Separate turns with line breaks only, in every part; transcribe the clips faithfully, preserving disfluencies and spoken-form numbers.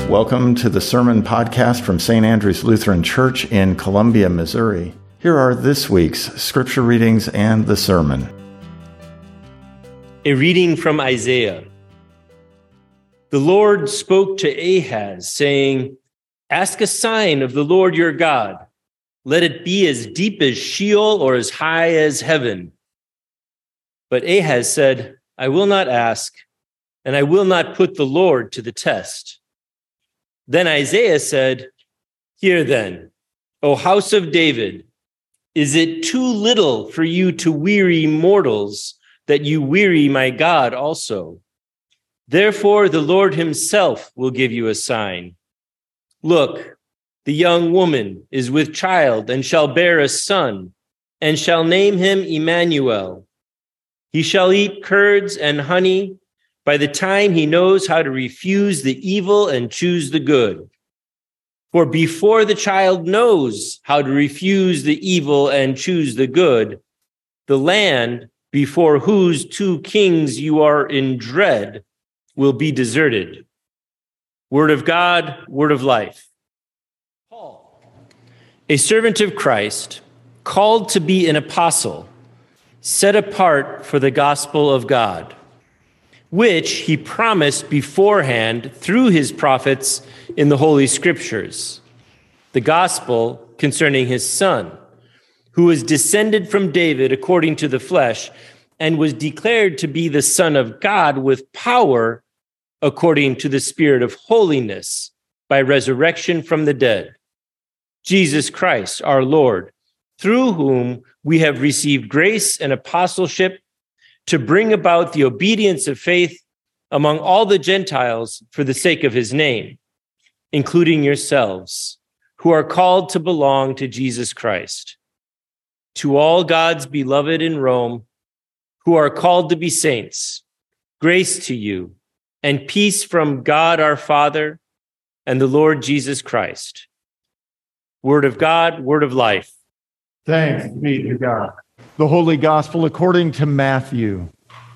Welcome to the Sermon Podcast from Saint Andrew's Lutheran Church in Columbia, Missouri. Here are this week's scripture readings and the sermon.
A reading from Isaiah. The Lord spoke to Ahaz, saying, "Ask a sign of the Lord your God. Let it be as deep as Sheol or as high as heaven." But Ahaz said, "I will not ask, and I will not put the Lord to the test." Then Isaiah said, "Hear then, O house of David, is it too little for you to weary mortals, that you weary my God also? Therefore the Lord himself will give you a sign. Look, the young woman is with child and shall bear a son, and shall name him Emmanuel. He shall eat curds and honey by the time he knows how to refuse the evil and choose the good. For before the child knows how to refuse the evil and choose the good, the land before whose two kings you are in dread will be deserted." Word of God, word of life. Paul, a servant of Christ, called to be an apostle, set apart for the gospel of God, which he promised beforehand through his prophets in the Holy Scriptures, the gospel concerning his Son, who was descended from David according to the flesh, and was declared to be the Son of God with power according to the Spirit of holiness by resurrection from the dead, Jesus Christ our Lord, through whom we have received grace and apostleship to bring about the obedience of faith among all the Gentiles for the sake of his name, including yourselves, who are called to belong to Jesus Christ. To all God's beloved in Rome, who are called to be saints, grace to you and peace from God our Father and the Lord Jesus Christ. Word of God, word of life.
Thanks be to God. The Holy Gospel according to Matthew.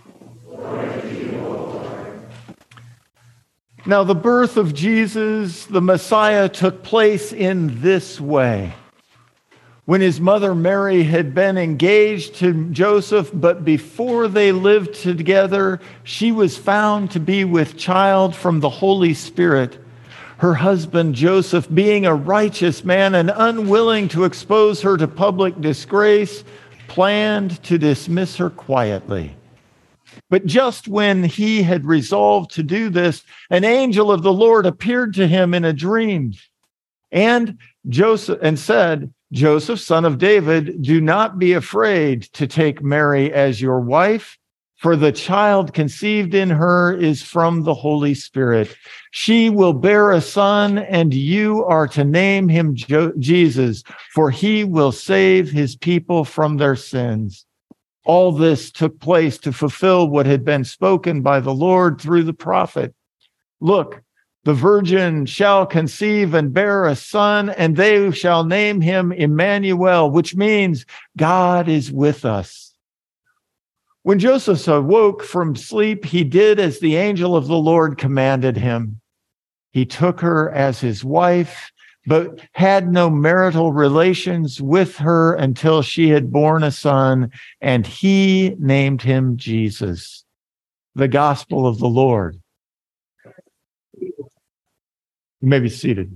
Now, the birth of Jesus, the Messiah, took place in this way. When his mother Mary had been engaged to Joseph, but before they lived together, she was found to be with child from the Holy Spirit. Her husband Joseph, being a righteous man and unwilling to expose her to public disgrace, planned to dismiss her quietly. But just when he had resolved to do this, an angel of the Lord appeared to him in a dream, and Joseph and said, "Joseph, son of David, do not be afraid to take Mary as your wife, for the child conceived in her is from the Holy Spirit. She will bear a son, and you are to name him Jo- Jesus, for he will save his people from their sins." All this took place to fulfill what had been spoken by the Lord through the prophet. "Look, the virgin shall conceive and bear a son, and they shall name him Emmanuel," which means God is with us. When Joseph awoke from sleep, he did as the angel of the Lord commanded him. He took her as his wife, but had no marital relations with her until she had borne a son, and he named him Jesus. The gospel of the Lord. You may be seated.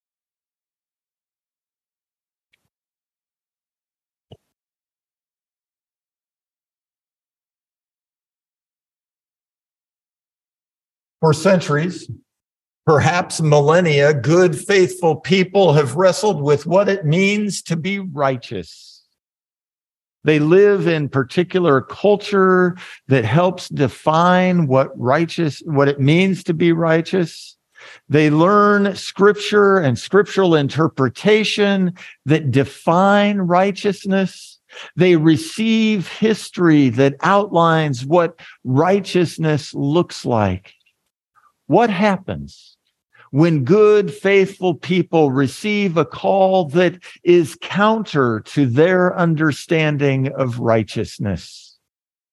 For centuries, perhaps millennia, good, faithful people have wrestled with what it means to be righteous. They live in particular culture that helps define what righteous, what it means to be righteous. They learn scripture and scriptural interpretation that define righteousness. They receive history that outlines what righteousness looks like. What happens when good, faithful people receive a call that is counter to their understanding of righteousness?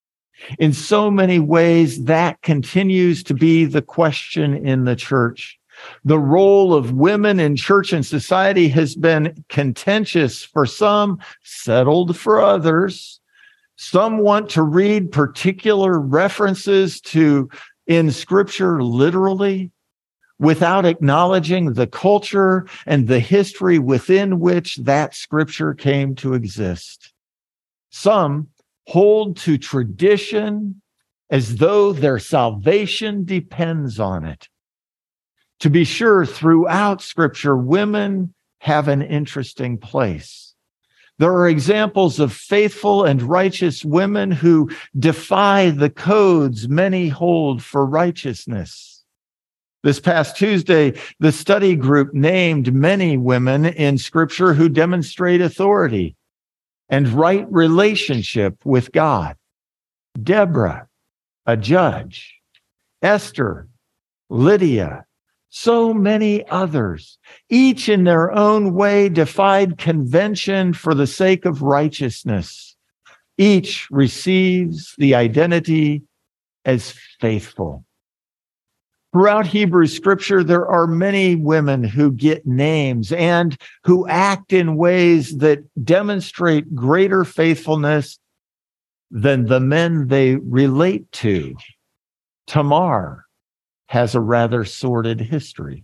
In so many ways, that continues to be the question in the church. The role of women in church and society has been contentious for some, settled for others. Some want to read particular references to in Scripture literally, without acknowledging the culture and the history within which that Scripture came to exist. Some hold to tradition as though their salvation depends on it. To be sure, throughout Scripture, women have an interesting place. There are examples of faithful and righteous women who defy the codes many hold for righteousness. This past Tuesday, the study group named many women in Scripture who demonstrate authority and right relationship with God. Deborah, a judge. Esther, Lydia, so many others, each in their own way defied convention for the sake of righteousness. Each receives the identity as faithful. Throughout Hebrew Scripture, there are many women who get names and who act in ways that demonstrate greater faithfulness than the men they relate to. Tamar has a rather sordid history.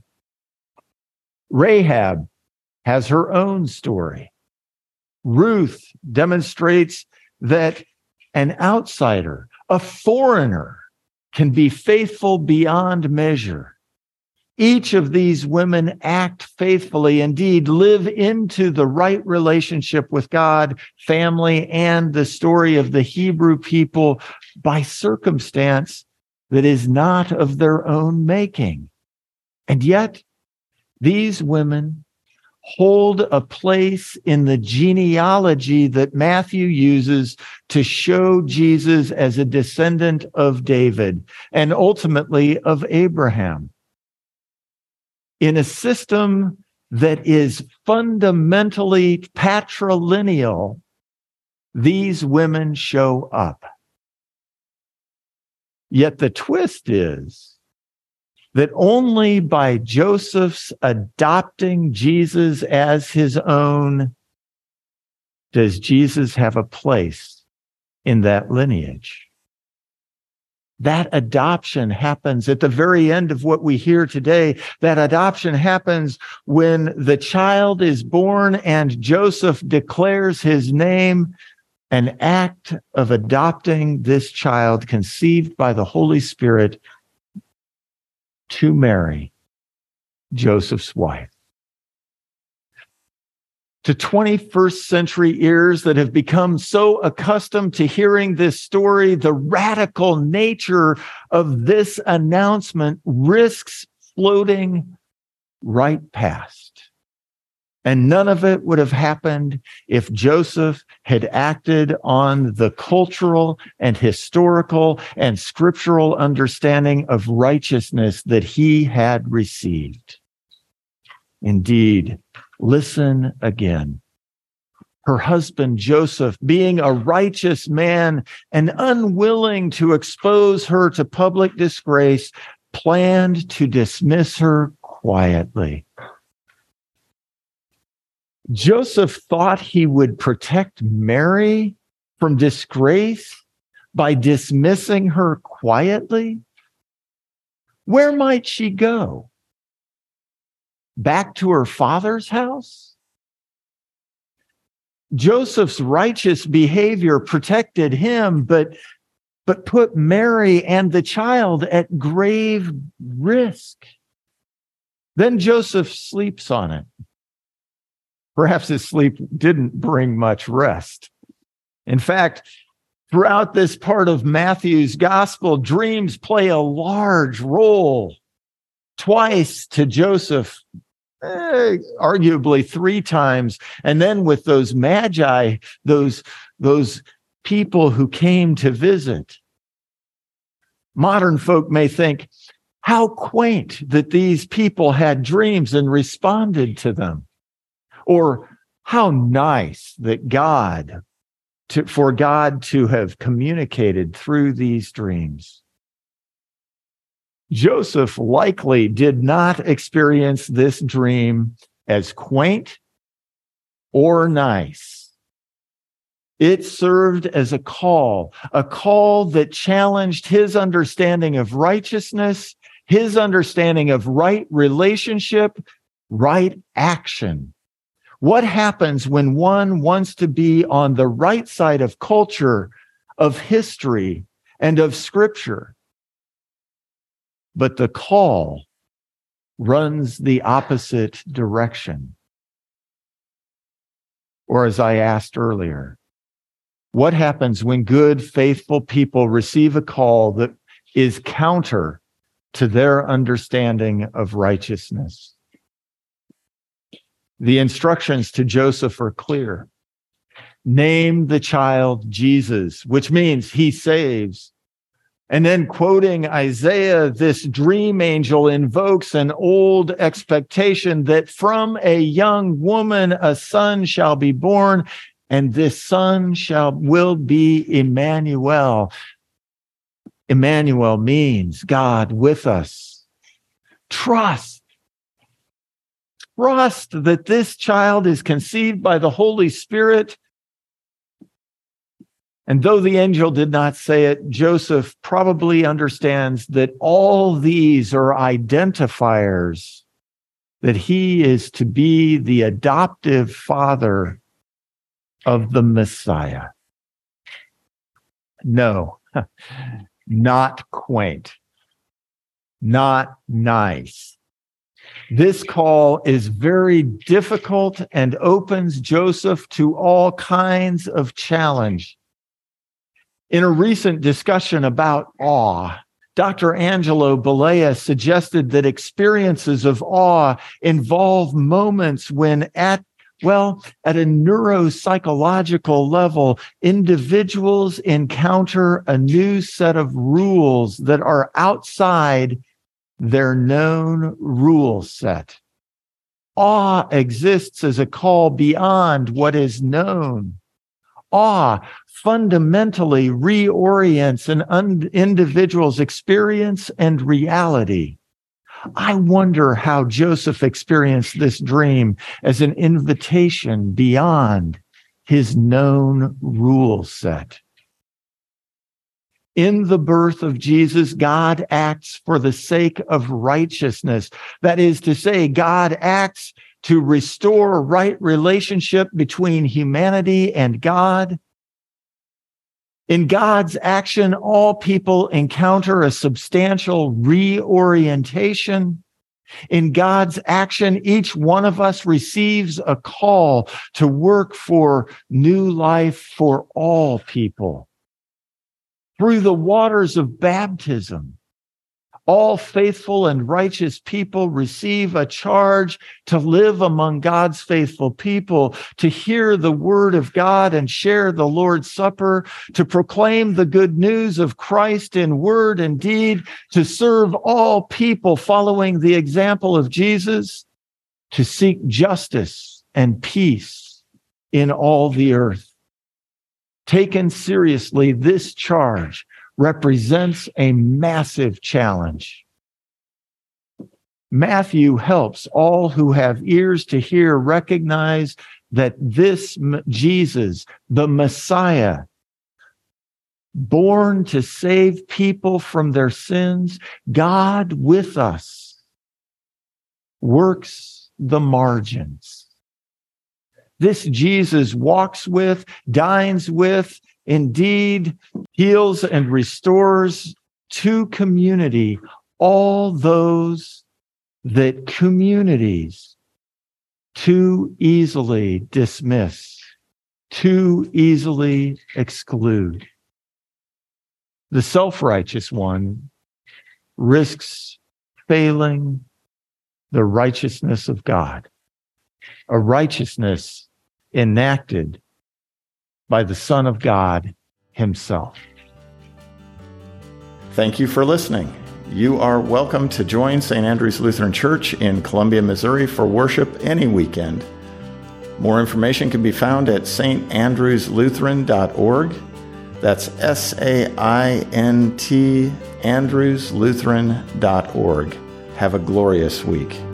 Rahab has her own story. Ruth demonstrates that an outsider, a foreigner, can be faithful beyond measure. Each of these women act faithfully, indeed live into the right relationship with God, family, and the story of the Hebrew people by circumstance that is not of their own making. And yet, these women hold a place in the genealogy that Matthew uses to show Jesus as a descendant of David and ultimately of Abraham. In a system that is fundamentally patrilineal, these women show up. Yet the twist is that only by Joseph's adopting Jesus as his own does Jesus have a place in that lineage. That adoption happens at the very end of what we hear today. That adoption happens when the child is born and Joseph declares his name, an act of adopting this child conceived by the Holy Spirit to Mary, Joseph's wife. To twenty-first century ears that have become so accustomed to hearing this story, the radical nature of this announcement risks floating right past. And none of it would have happened if Joseph had acted on the cultural and historical and scriptural understanding of righteousness that he had received. Indeed, listen again. Her husband, Joseph, being a righteous man and unwilling to expose her to public disgrace, planned to dismiss her quietly. Joseph thought he would protect Mary from disgrace by dismissing her quietly. Where might she go? Back to her father's house? Joseph's righteous behavior protected him, but, but put Mary and the child at grave risk. Then Joseph sleeps on it. Perhaps his sleep didn't bring much rest. In fact, throughout this part of Matthew's gospel, dreams play a large role. Twice to Joseph, eh, arguably three times, and then with those magi, those, those people who came to visit. Modern folk may think, how quaint that these people had dreams and responded to them. Or how nice that God, to, for God to have communicated through these dreams. Joseph likely did not experience this dream as quaint or nice. It served as a call, a call that challenged his understanding of righteousness, his understanding of right relationship, right action. What happens when one wants to be on the right side of culture, of history, and of Scripture? But the call runs the opposite direction. Or as I asked earlier, what happens when good, faithful people receive a call that is counter to their understanding of righteousness? The instructions to Joseph are clear. Name the child Jesus, which means he saves. And then, quoting Isaiah, this dream angel invokes an old expectation that from a young woman a son shall be born, and this son shall will be Emmanuel. Emmanuel means God with us. Trust. Trust that this child is conceived by the Holy Spirit. And though the angel did not say it, Joseph probably understands that all these are identifiers that he is to be the adoptive father of the Messiah. No, not quaint, not nice. This call is very difficult and opens Joseph to all kinds of challenge. In a recent discussion about awe, Doctor Angelo Balea suggested that experiences of awe involve moments when at, well, at a neuropsychological level, individuals encounter a new set of rules that are outside their known rule set. Awe exists as a call beyond what is known. Awe fundamentally reorients an un- individual's experience and reality. I wonder how Joseph experienced this dream as an invitation beyond his known rule set. In the birth of Jesus, God acts for the sake of righteousness. That is to say, God acts to restore right relationship between humanity and God. In God's action, all people encounter a substantial reorientation. In God's action, each one of us receives a call to work for new life for all people. Through the waters of baptism, all faithful and righteous people receive a charge to live among God's faithful people, to hear the word of God and share the Lord's Supper, to proclaim the good news of Christ in word and deed, to serve all people following the example of Jesus, to seek justice and peace in all the earth. Taken seriously, this charge represents a massive challenge. Matthew helps all who have ears to hear recognize that this Jesus, the Messiah, born to save people from their sins, God with us, works the margins. This Jesus walks with, dines with, indeed heals and restores to community all those that communities too easily dismiss, too easily exclude. The self-righteous one risks failing the righteousness of God, a righteousness enacted by the Son of God himself.
Thank you for listening. You are welcome to join Saint Andrew's Lutheran Church in Columbia, Missouri for worship any weekend. More information can be found at s t andrews lutheran dot org. That's S A I N T, andrews lutheran dot org. Have a glorious week.